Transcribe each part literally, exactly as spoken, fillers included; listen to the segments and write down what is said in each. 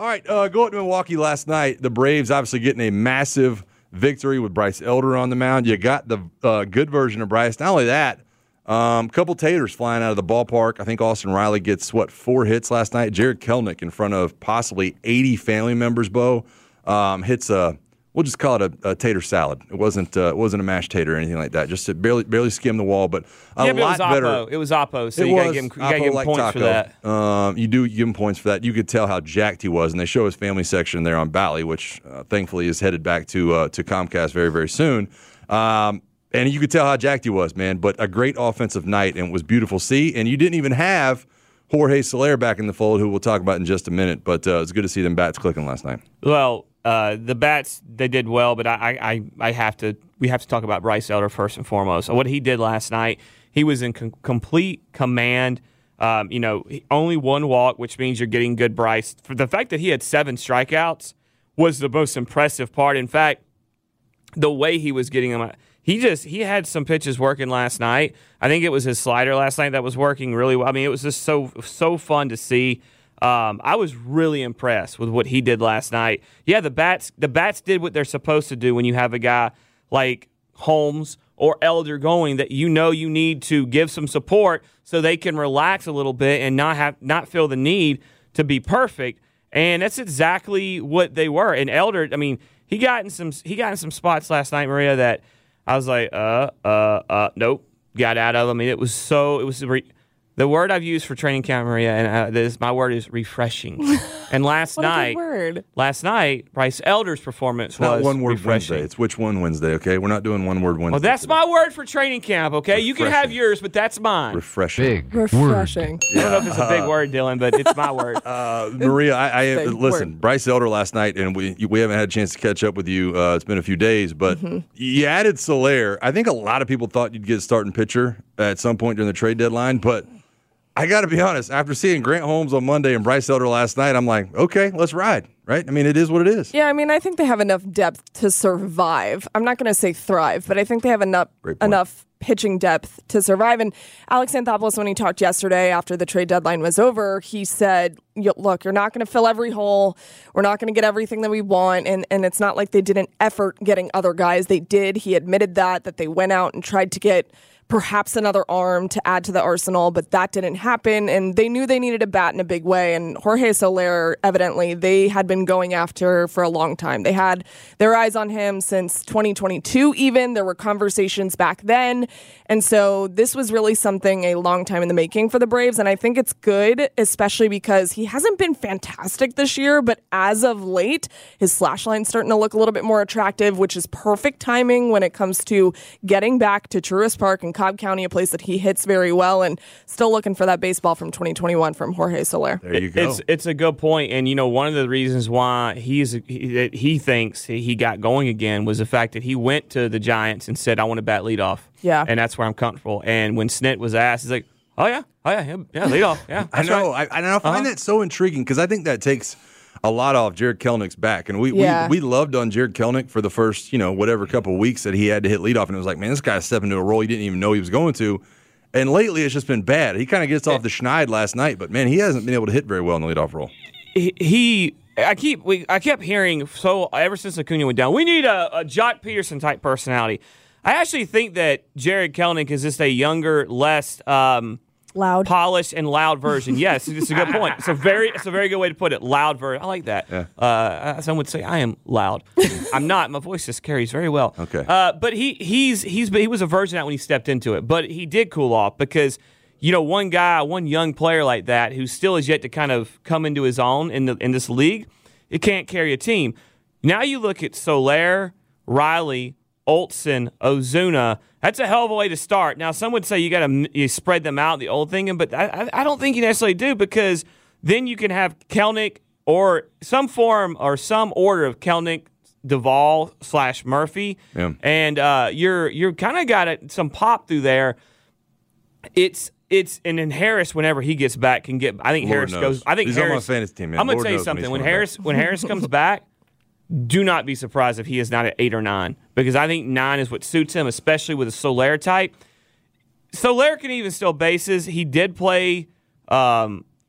All right, uh, go to Milwaukee last night. The Braves obviously getting a massive victory with Bryce Elder on the mound. You got the uh, good version of Bryce. Not only that, a um, couple taters flying out of the ballpark. I think Austin Riley gets, what, four hits last night. Jared Kelenic in front of possibly eighty family members, Bo, um, hits a, we'll just call it a, a tater salad. It wasn't uh, it wasn't a mashed tater or anything like that. Just to barely barely skim the wall, but a yeah, but lot it was better. Oppo. It was Oppo, so it you got to was give him, you gotta give him like points taco. for that. Um, you do give him points for that. You could tell how jacked he was, and they show his family section there on Bally, which uh, thankfully is headed back to uh, to Comcast very, very soon. Um, and you could tell how jacked he was, man. But a great offensive night, and it was beautiful to see. And you didn't even have Jorge Soler back in the fold, who we'll talk about in just a minute. But uh, it's good to see them bats clicking last night. Well, uh, the bats, they did well, but I, I, I have to we have to talk about Bryce Elder first and foremost. What he did last night, he was in com- complete command. Um, you know, only one walk, which means you're getting good Bryce. For the fact that he had seven strikeouts was the most impressive part. In fact, the way he was getting them, he just he had some pitches working last night. I think it was his slider last night that was working really well. I mean, it was just so so fun to see. Um, I was really impressed with what he did last night. Yeah, the bats the bats did what they're supposed to do when you have a guy like Holmes or Elder going, that you know you need to give some support so they can relax a little bit and not have not feel the need to be perfect. And that's exactly what they were. And Elder, I mean, he got in some he got in some spots last night, Maria, that I was like, uh, uh, uh, nope, got out of them. I mean, it was so it was. Re- The word I've used for training camp, Maria, and uh, this my word is refreshing. And last what night, a good word. last night, Bryce Elder's performance It's was not one word refreshing. Wednesday. It's which one Wednesday, okay? We're not doing one word Wednesday. Well, that's today. my word for training camp, okay? You can have Refreshing. yours, but that's mine. Refreshing. Big Refreshing. I don't know if it's a big word, Dylan, but it's my word. Uh, Maria, I, I Big listen. word. Bryce Elder last night, and we we haven't had a chance to catch up with you. Uh, it's been a few days, but Mm-hmm. you added Soler. I think a lot of people thought you'd get a starting pitcher at some point during the trade deadline, but I got to be honest. After seeing Grant Holmes on Monday and Bryce Elder last night, I'm like, okay, let's ride. Right? I mean, it is what it is. Yeah, I mean, I think they have enough depth to survive. I'm not going to say thrive, but I think they have enough Great point. enough pitching depth to survive. And Alex Anthopoulos, when he talked yesterday after the trade deadline was over, he said, look, you're not going to fill every hole. We're not going to get everything that we want. And, and it's not like they did an effort getting other guys. They did. He admitted that, that they went out and tried to get perhaps another arm to add to the arsenal, but that didn't happen, and they knew they needed a bat in a big way, and Jorge Soler, evidently, they had been going after for a long time. They had their eyes on him since twenty twenty-two even. There were conversations back then, and so this was really something a long time in the making for the Braves, and I think it's good, especially because he hasn't been fantastic this year, but as of late, his slash line's starting to look a little bit more attractive, which is perfect timing when it comes to getting back to Truist Park and Cobb County, a place that he hits very well, and still looking for that baseball from twenty twenty-one from Jorge Soler. There you go. It's it's a good point, and you know one of the reasons why he's he, he thinks he got going again was the fact that he went to the Giants and said, "I want to bat leadoff." Yeah, and that's where I'm comfortable. And when Snit was asked, he's like, "Oh yeah, oh yeah, yeah, yeah leadoff, yeah." I know. Right. I, and I find Uh-huh. that so intriguing because I think that takes a lot off Jared Kelenick's back. And we, Yeah. we we loved on Jared Kelenic for the first, you know, whatever couple of weeks that he had to hit leadoff. And it was like, man, this guy's stepping into a role he didn't even know he was going to. And lately it's just been bad. He kind of gets off the schneid last night, but man, he hasn't been able to hit very well in the leadoff role. He, he I keep we I kept hearing so ever since Acuna went down, we need a, a Jock Peterson type personality. I actually think that Jared Kelenic is just a younger, less um, loud, polished, and loud version. Yes, it's a good point. It's a very, it's a very good way to put it. Loud version. I like that. Yeah. Uh, some would say I am loud. I'm not. My voice just carries very well. Okay. Uh, but he, he's, he's, he was a version of that when he stepped into it. But he did cool off because, you know, one guy, one young player like that who still is yet to kind of come into his own in the in this league, it can't carry a team. Now you look at Soler, Riley, Olsen, Ozuna. That's a hell of a way to start. Now, some would say you got to you spread them out, the old thing, but I, I don't think you necessarily do because then you can have Kelenic or some form or some order of Kelenic, Duvall slash Murphy, Yeah. and uh, you're you're kind of got it, some pop through there. It's it's and then Harris whenever he gets back can get. I think Lord Harris knows. goes. I think He's on Harris. my fantasy team, man. I'm gonna Lord tell you knows when something. he's When coming Harris when Harris comes back, do not be surprised if he is not at eight or nine because I think nine is what suits him, especially with a Soler type. Soler can even steal bases. He did play um,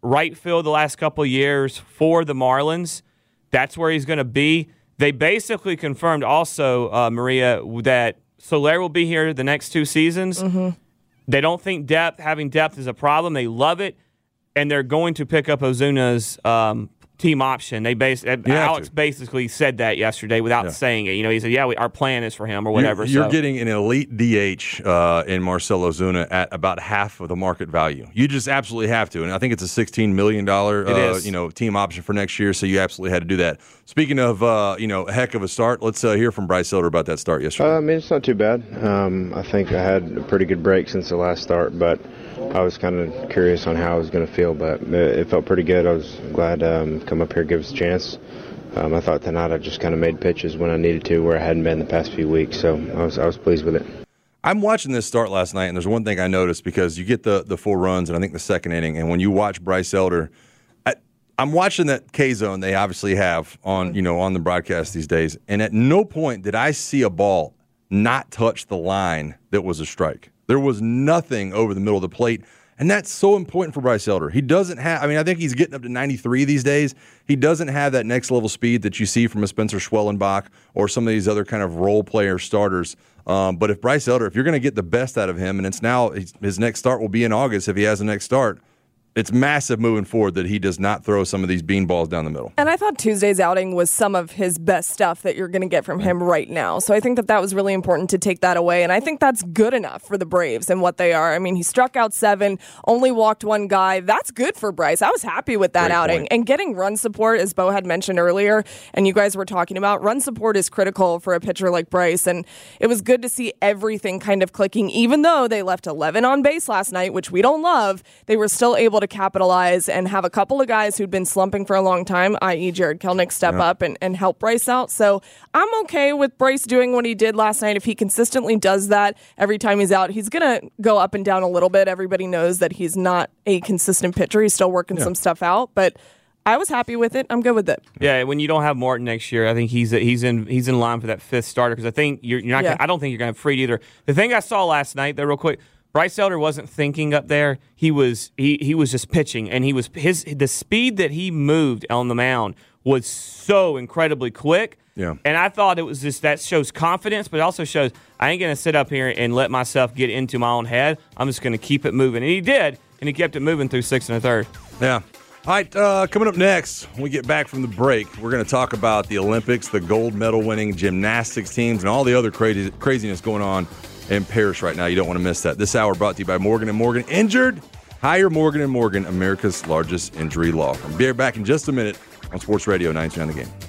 right field the last couple of years for the Marlins. That's where he's going to be. They basically confirmed also, uh, Maria, that Soler will be here the next two seasons. Mm-hmm. They don't think depth, having depth is a problem. They love it, and they're going to pick up Ozuna's um, team option. They base Alex to. basically said that yesterday without Yeah. saying it. You know, he said, "Yeah, we, our plan is for him or whatever." You're, you're so. getting an elite D H uh, in Marcell Ozuna at about half of the market value. You just absolutely have to, and I think it's a sixteen million dollars It uh, is. you know team option for next year. So you absolutely had to do that. Speaking of uh, you know a heck of a start, let's uh, hear from Bryce Elder about that start yesterday. Uh, I mean, it's not too bad. Um, I think I had a pretty good break since the last start, but I was kind of curious on how I was going to feel, but it, it felt pretty good. I was glad to um, come up here and give us a chance. Um, I thought tonight I just kind of made pitches when I needed to, where I hadn't been the past few weeks, so I was I was pleased with it. I'm watching this start last night, and there's one thing I noticed because you get the the four runs, and I think the second inning, and when you watch Bryce Elder, I, I'm watching that K zone they obviously have on you know on the broadcast these days, and at no point did I see a ball not touch the line that was a strike. There was nothing over the middle of the plate. And that's so important for Bryce Elder. He doesn't have – I mean, I think he's getting up to ninety-three these days. He doesn't have that next-level speed that you see from a Spencer Schwellenbach or some of these other kind of role player starters. Um, but if Bryce Elder, if you're going to get the best out of him, and it's now – his next start will be in August if he has a next start – it's massive moving forward that he does not throw some of these bean balls down the middle. And I thought Tuesday's outing was some of his best stuff that you're going to get from him right now. So I think that that was really important to take that away. And I think that's good enough for the Braves and what they are. I mean, he struck out seven, only walked one guy. That's good for Bryce. I was happy with that Great outing. point. And getting run support, as Bo had mentioned earlier, and you guys were talking about, run support is critical for a pitcher like Bryce. And it was good to see everything kind of clicking. Even though they left eleven on base last night, which we don't love, they were still able to capitalize and have a couple of guys who'd been slumping for a long time, that is. Jared Kelnick, step Yeah. up and, and help Bryce out. So I'm okay with Bryce doing what he did last night. If he consistently does that every time he's out, he's going to go up and down a little bit. Everybody knows that he's not a consistent pitcher. He's still working Yeah. some stuff out, but I was happy with it. I'm good with it. Yeah, when you don't have Morton next year, I think he's he's in he's in line for that fifth starter because I think you're, you're not. Yeah. Gonna, I don't think you're going to have Fried either. The thing I saw last night, though, real quick, Bryce Elder wasn't thinking up there. He was he he was just pitching, and he was his the speed that he moved on the mound was so incredibly quick. Yeah. And I thought it was just that shows confidence, but it also shows I ain't going to sit up here and let myself get into my own head. I'm just going to keep it moving, and he did, and he kept it moving through six and a third. Yeah. All right, uh, coming up next, when we get back from the break, we're going to talk about the Olympics, the gold medal-winning gymnastics teams, and all the other crazy, craziness going on in Paris right now. You don't want to miss that. This hour brought to you by Morgan and Morgan. Injured? Hire Morgan and Morgan, America's largest injury law firm. Be right back in just a minute on Sports Radio ninety-two on the Game.